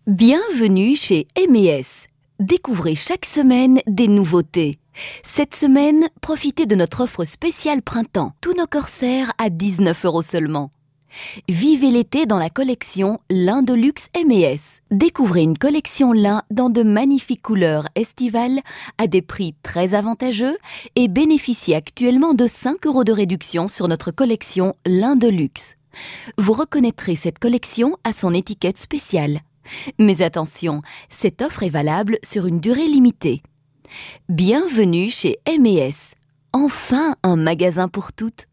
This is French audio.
Bienvenue chez M&S. Découvrez chaque semaine des nouveautés. Cette semaine, profitez de notre offre spéciale printemps. Tous nos corsaires à 19 € seulement. Vivez l'été dans la collection Lin de luxe M&S. Découvrez une collection lin dans de magnifiques couleurs estivales à des prix très avantageux et bénéficiez actuellement de 5 € de réduction sur notre collection Lin de luxe. Vous reconnaîtrez cette collection à son étiquette spéciale. Mais attention, cette offre est valable sur une durée limitée. Bienvenue chez M&S. Enfin un magasin pour toutes.